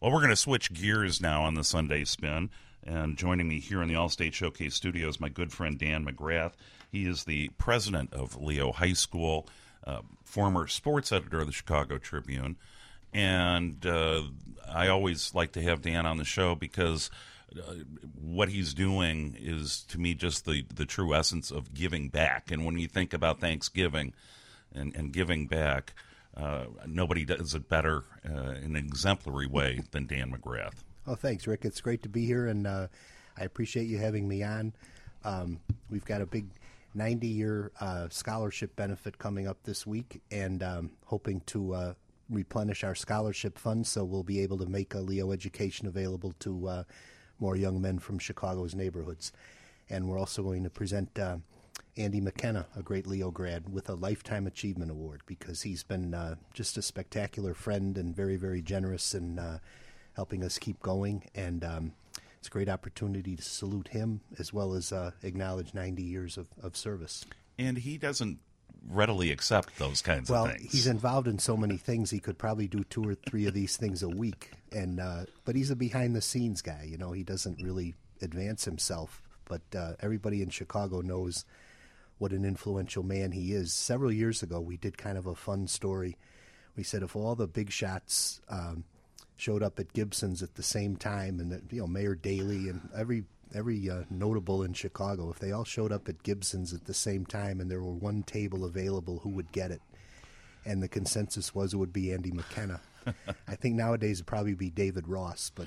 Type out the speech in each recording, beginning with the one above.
Well, we're going to switch gears now on the Sunday Spin. And joining me here in the All-State Showcase studio is my good friend Dan McGrath. He is the president of Leo High School, former sports editor of the Chicago Tribune. And I always like to have Dan on the show because what he's doing is, to me, just the true essence of giving back. And when you think about Thanksgiving and giving back, nobody does it better in an exemplary way than Dan McGrath. Oh, thanks, Rick. It's great to be here, and I appreciate you having me on. We've got a big 90-year scholarship benefit coming up this week, and hoping to replenish our scholarship funds so we'll be able to make a Leo education available to more young men from Chicago's neighborhoods. And we're also going to present Andy McKenna, a great Leo grad, with a Lifetime Achievement Award because he's been just a spectacular friend and very, very generous in helping us keep going. And it's a great opportunity to salute him as well as acknowledge 90 years of service. And he doesn't readily accept those kinds of things. Well, he's involved in so many things. He could probably do 2 or 3 of these things a week. And but he's a behind-the-scenes guy. You know, he doesn't really advance himself. But everybody in Chicago knows what an influential man he is. Several years ago, we did kind of a fun story. We said if all the big shots showed up at Gibson's at the same time, and that, Mayor Daley and every notable in Chicago, if they all showed up at Gibson's at the same time and there were one table available, who would get it? And the consensus was it would be Andy McKenna. I think nowadays it'd probably be David Ross, but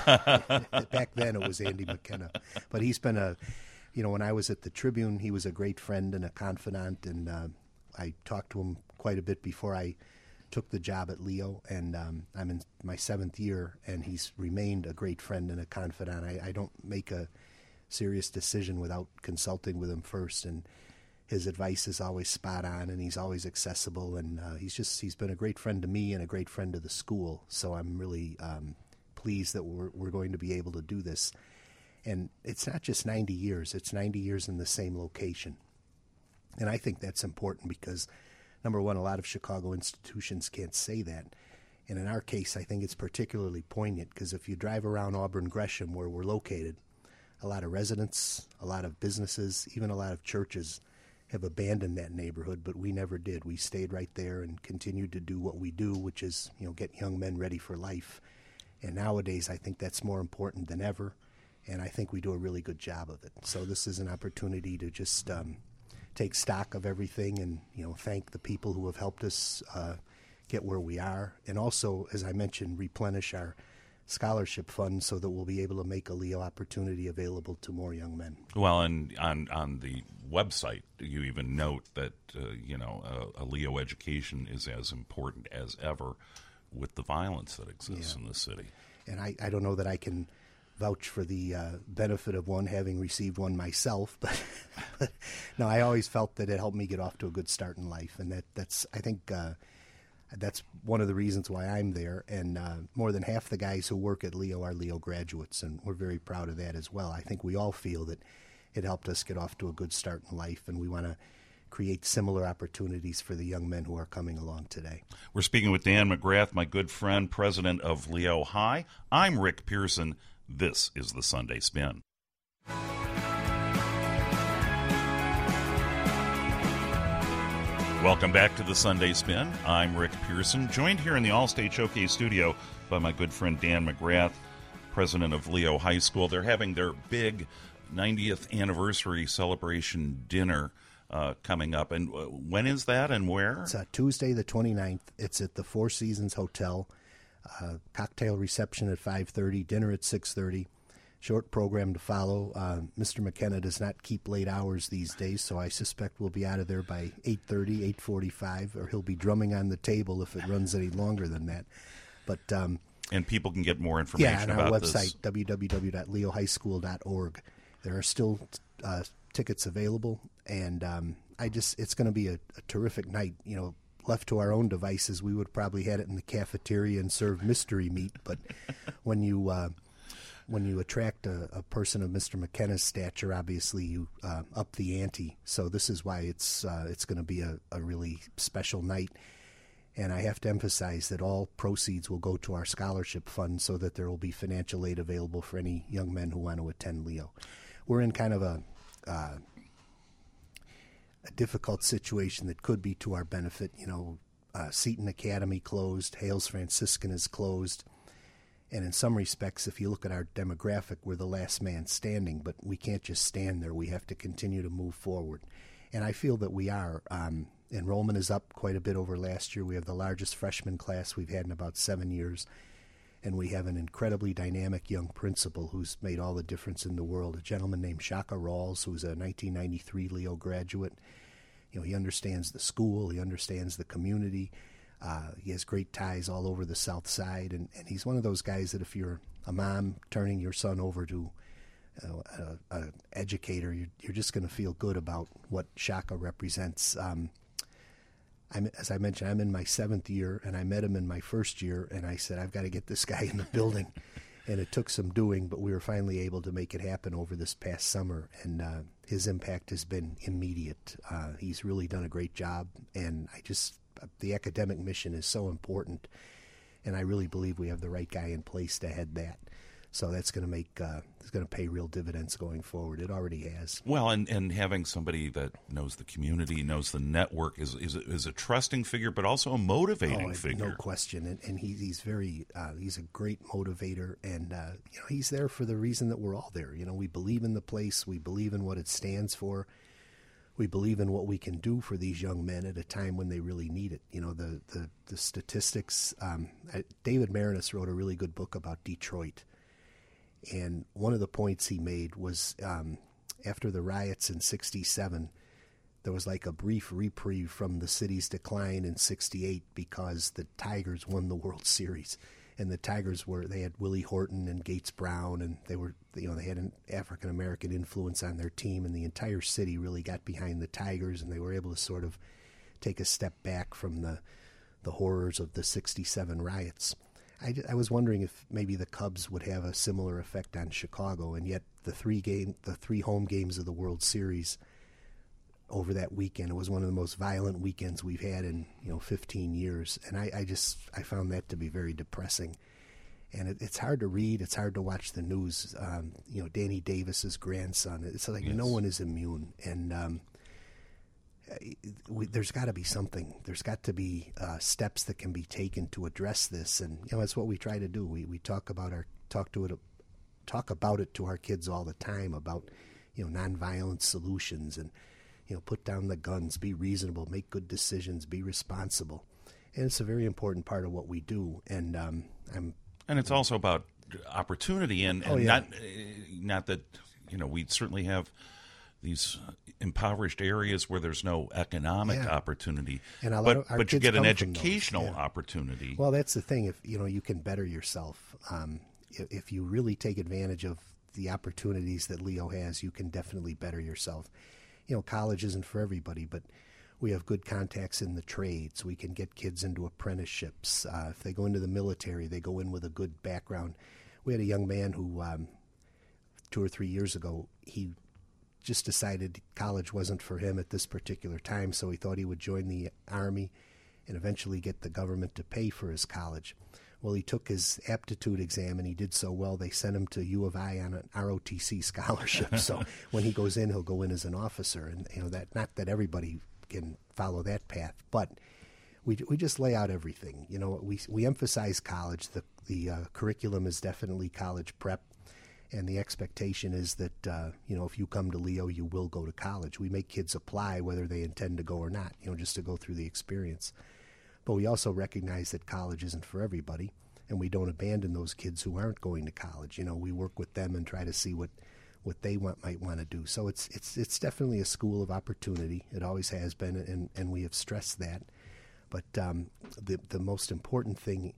back then it was Andy McKenna. But he's been when I was at the Tribune, he was a great friend and a confidant, and I talked to him quite a bit before I took the job at Leo, and I'm in my 7th year, and he's remained a great friend and a confidant. I don't make a serious decision without consulting with him first, and his advice is always spot on, and he's always accessible, and he's been a great friend to me and a great friend to the school. So I'm really pleased that we're going to be able to do this. And it's not just 90 years, it's 90 years in the same location. And I think that's important because, number one, a lot of Chicago institutions can't say that. And in our case, I think it's particularly poignant because if you drive around Auburn Gresham, where we're located, a lot of residents, a lot of businesses, even a lot of churches have abandoned that neighborhood, but we never did. We stayed right there and continued to do what we do, which is, get young men ready for life. And nowadays, I think that's more important than ever, and I think we do a really good job of it. So this is an opportunity to just take stock of everything and, thank the people who have helped us get where we are. And also, as I mentioned, replenish our scholarship fund so that we'll be able to make a Leo opportunity available to more young men. Well, and on the website, you even note that, a Leo education is as important as ever with the violence that exists in the city. And I don't know that I can vouch for the benefit of one, having received one myself, but no, I always felt that it helped me get off to a good start in life, and that's I think that's one of the reasons why I'm there. And more than half the guys who work at Leo are Leo graduates, and we're very proud of that as well. I think we all feel that it helped us get off to a good start in life, and we want to create similar opportunities for the young men who are coming along today. We're speaking with Dan McGrath, my good friend, president of Leo High. I'm Rick Pearson. This is the Sunday Spin. Welcome back to the Sunday Spin. I'm Rick Pearson, joined here in the All-State Showcase studio by my good friend Dan McGrath, president of Leo High School. They're having their big 90th anniversary celebration dinner coming up. And when is that and where? It's Tuesday the 29th. It's at the Four Seasons Hotel. Cocktail reception at 5:30, dinner at 6:30. Short program to follow. Mr. McKenna does not keep late hours these days, so I suspect we'll be out of there by 8:30, 8:45, or he'll be drumming on the table if it runs any longer than that. But and people can get more information about this. on our website, www.leohighschool.org. There are still tickets available, and it's going to be a terrific night. Left to our own devices, we would probably had it in the cafeteria and serve mystery meat. But when you attract a person of Mr. McKenna's stature, obviously you up the ante. So this is why it's going to be a really special night. And I have to emphasize that all proceeds will go to our scholarship fund so that there will be financial aid available for any young men who want to attend Leo. We're in kind of a difficult situation that could be to our benefit. Seton Academy closed, Hales Franciscan is closed, and in some respects, if you look at our demographic, we're the last man standing, but we can't just stand there. We have to continue to move forward, and I feel that we are. Enrollment is up quite a bit over last year. We have the largest freshman class we've had in about 7 years, and we have an incredibly dynamic young principal who's made all the difference in the world, a gentleman named Shaka Rawls, who's a 1993 Leo graduate. He understands the school, he understands the community, he has great ties all over the South Side, and he's one of those guys that if you're a mom turning your son over to an educator, you're just going to feel good about what Shaka represents. As I mentioned, I'm in my 7th year, and I met him in my first year, and I said, I've got to get this guy in the building. And it took some doing, but we were finally able to make it happen over this past summer, and his impact has been immediate. He's really done a great job, and the academic mission is so important, and I really believe we have the right guy in place to head that. So that's going to it's going to pay real dividends going forward. It already has. Well, and having somebody that knows the community, knows the network, is a trusting figure, but also a motivating figure. No question. And he's a great motivator, and he's there for the reason that we're all there. We believe in the place, we believe in what it stands for, we believe in what we can do for these young men at a time when they really need it. The statistics. David Marinus wrote a really good book about Detroit. And one of the points he made was after the riots in 1967, there was like a brief reprieve from the city's decline in 1968 because the Tigers won the World Series. And the Tigers they had Willie Horton and Gates Brown, and they had an African-American influence on their team, and the entire city really got behind the Tigers, and they were able to sort of take a step back from the horrors of the 1967 riots. I was wondering if maybe the Cubs would have a similar effect on Chicago, and yet the three home games of the World Series over that weekend, it was one of the most violent weekends we've had in 15 years, and I found that to be very depressing. And it's hard to read, it's hard to watch the news. Danny Davis's grandson, it's like yes. No one is immune, and there's got to be something. There's got to be steps that can be taken to address this, and that's what we try to do. We talk about it to our kids all the time about nonviolent solutions and put down the guns, be reasonable, make good decisions, be responsible, and it's a very important part of what we do. And and it's also about opportunity and not that we certainly have these impoverished areas where there's no economic opportunity, and but you get an educational opportunity. Well, that's the thing. If you can better yourself, if you really take advantage of the opportunities that Leo has, you can definitely better yourself. College isn't for everybody, but we have good contacts in the trades. We can get kids into apprenticeships. If they go into the military, they go in with a good background. We had a young man who 2 or 3 years ago, he just decided college wasn't for him at this particular time, so he thought he would join the Army and eventually get the government to pay for his college. Well, he took his aptitude exam, and he did so well, they sent him to U of I on an ROTC scholarship. So when he goes in, he'll go in as an officer. And that not that everybody can follow that path, but we just lay out everything. We emphasize college. The curriculum is definitely college prep. And the expectation is that, if you come to Leo, you will go to college. We make kids apply whether they intend to go or not, just to go through the experience. But we also recognize that college isn't for everybody, and we don't abandon those kids who aren't going to college. We work with them and try to see what they might want to do. So it's definitely a school of opportunity. It always has been, and we have stressed that. But the most important thing,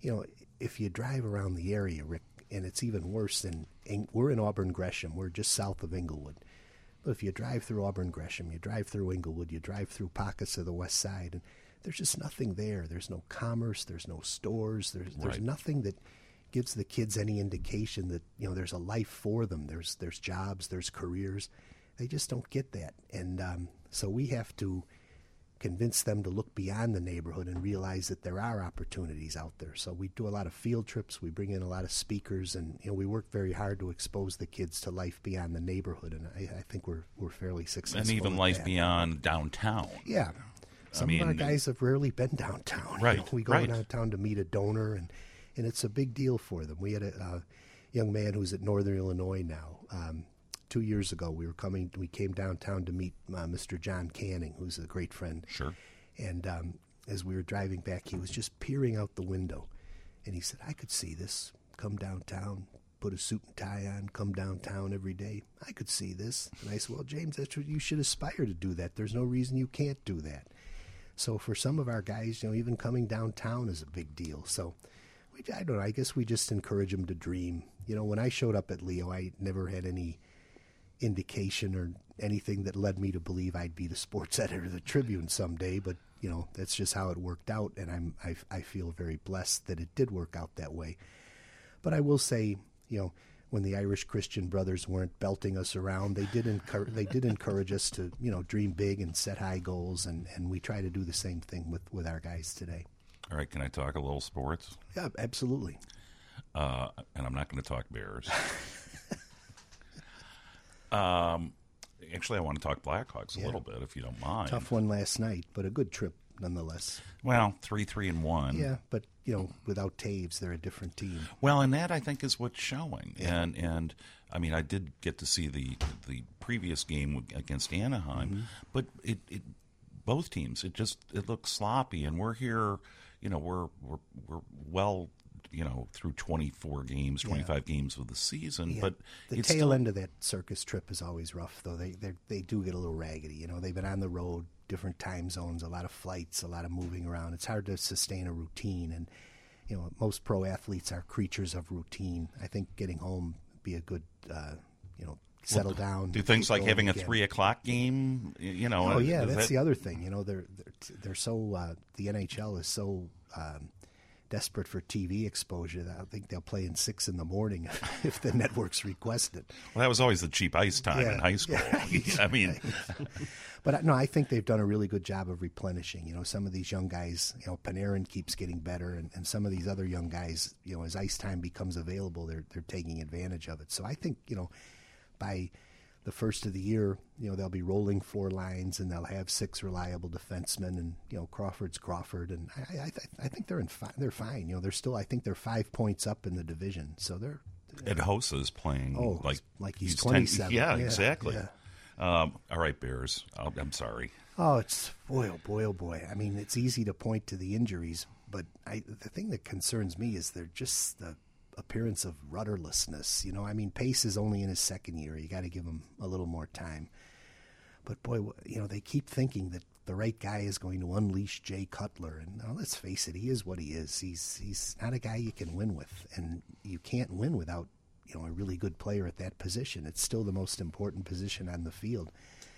if you drive around the area, Rick, and it's even worse than we're in Auburn Gresham. We're just south of Inglewood. But if you drive through Auburn Gresham, you drive through Inglewood, you drive through pockets of the west side, and there's just nothing there. There's no commerce. There's no stores. There's nothing that gives the kids any indication that there's a life for them. There's jobs. There's careers. They just don't get that, and so we have to convince them to look beyond the neighborhood and realize that there are opportunities out there. So we do a lot of field trips. We bring in a lot of speakers, and we work very hard to expose the kids to life beyond the neighborhood. And I think we're fairly successful. And even life beyond downtown. Yeah. Some of our guys have rarely been downtown. Right. We go downtown to meet a donor, and it's a big deal for them. We had a young man who's at Northern Illinois now. 2 years ago, we came downtown to meet Mr. John Canning, who's a great friend. Sure. And as we were driving back, he was just peering out the window, and he said, "I could see this. Come downtown, put a suit and tie on, come downtown every day. I could see this." And I said, "Well, James, that's what you should aspire to do. That there's no reason you can't do that." So for some of our guys, even coming downtown is a big deal. So I don't know. I guess we just encourage them to dream. When I showed up at Leo, I never had any indication or anything that led me to believe I'd be the sports editor of the Tribune someday, but that's just how it worked out, and I feel very blessed that it did work out that way. But I will say, when the Irish Christian Brothers weren't belting us around, they did encourage us to dream big and set high goals, and we try to do the same thing with our guys today. All right, can I talk a little sports? Yeah, absolutely. And I'm not going to talk Bears. Actually, I want to talk Blackhawks a little bit, if you don't mind. Tough one last night, but a good trip nonetheless. Well, 3-3-1. Yeah, but without Taves, they're a different team. Well, and that I think is what's showing. Yeah. And I mean, I did get to see the previous game against Anaheim, but it both teams it looks sloppy, and we're here. We're well. Through 24 games, 25 games of the season. Yeah. But the tail end of that circus trip is always rough, though. They do get a little raggedy. They've been on the road, different time zones, a lot of flights, a lot of moving around. It's hard to sustain a routine, and most pro athletes are creatures of routine. I think getting home would be a good, settle down. Do things like having a 3:00 game? Oh yeah, that's the other thing. They're so the NHL is so. Desperate for TV exposure that I think they'll play in 6 a.m. if the networks request it. Well, that was always the cheap ice time in high school. Yeah, I mean, but no, I think they've done a really good job of replenishing. Some of these young guys, Panarin keeps getting better, and some of these other young guys, as ice time becomes available, they're taking advantage of it. So I think by the first of the year, they'll be rolling 4 lines, and they'll have 6 reliable defensemen, and Crawford's Crawford, and I think they're fine. They're still, I think they're 5 points up in the division, so they're. Ed Hosa's playing like he's 27. 10, yeah, exactly. Yeah. All right, Bears. I'm sorry. Oh, it's boy, oh boy. I mean, it's easy to point to the injuries, but the thing that concerns me is they're just the appearance of rudderlessness. Pace is only in his second year. You got to give him a little more time. But boy, they keep thinking that the right guy is going to unleash Jay Cutler, and let's face it, he is what he is. He's not a guy you can win with, and you can't win without a really good player at that position. It's still the most important position on the field.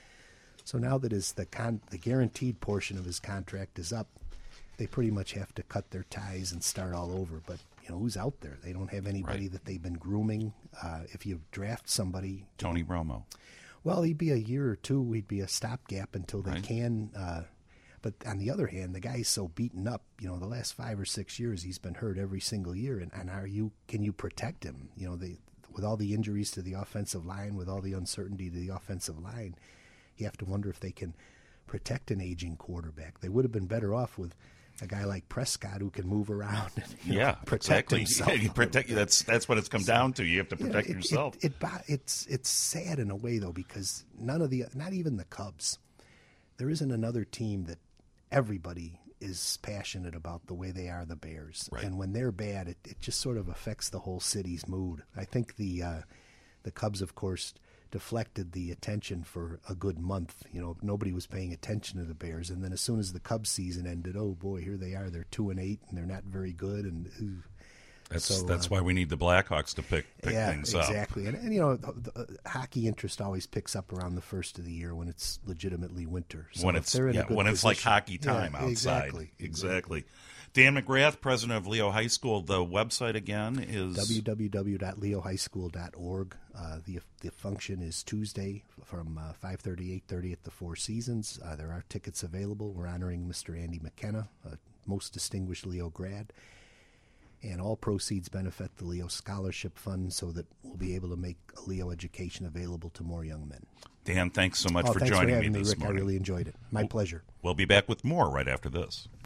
So now that the guaranteed portion of his contract is up, they pretty much have to cut their ties and start all over. But who's out there? They don't have anybody that they've been grooming. If you draft somebody, Tony Romo. Well, he'd be a year or two. He'd be a stopgap until they can. But on the other hand, the guy's so beaten up. The last 5 or 6 years, he's been hurt every single year. And can you protect him? With all the injuries to the offensive line, with all the uncertainty to the offensive line, you have to wonder if they can protect an aging quarterback. They would have been better off with a guy like Prescott who can move around and protect himself. That's what it's come down to. You have to protect yourself. It's sad in a way, though, because not even the Cubs, there isn't another team that everybody is passionate about the way they are the Bears. Right. And when they're bad, it just sort of affects the whole city's mood. I think the Cubs, of course, deflected the attention for a good month. Nobody was paying attention to the Bears, and then as soon as the Cubs season ended, oh boy, here they are. They're 2-8, and they're not very good. And that's why we need the Blackhawks to pick things up. Exactly. And the hockey interest always picks up around the first of the year when it's legitimately winter. So when it's like hockey time outside. Exactly. Dan McGrath, president of Leo High School. The website again is www.leohighschool.org. The function is Tuesday from 5:30, 8:30 at the Four Seasons. There are tickets available. We're honoring Mr. Andy McKenna, a most distinguished Leo grad. And all proceeds benefit the Leo Scholarship Fund so that we'll be able to make a Leo education available to more young men. Dan, thanks so much for thanks joining for having me this Rick. morning. I really enjoyed it. My pleasure. We'll be back with more right after this.